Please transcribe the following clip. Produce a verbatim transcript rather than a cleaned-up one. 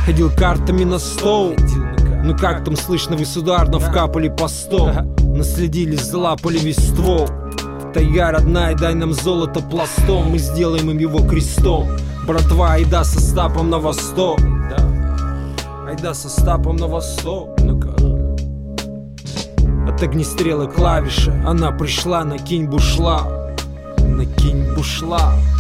Ходил картами на стол. Ну как там слышно, вы сударно вкапали по сто. Наследились, залапали весь ствол. Тайга родная, дай нам золото пластом. Мы сделаем им его крестом. Братва, айда со Стапом на восток. Айда со Стапом на восток. От огнестрела клавиша, она пришла, накинь бушла. Накинь бушла.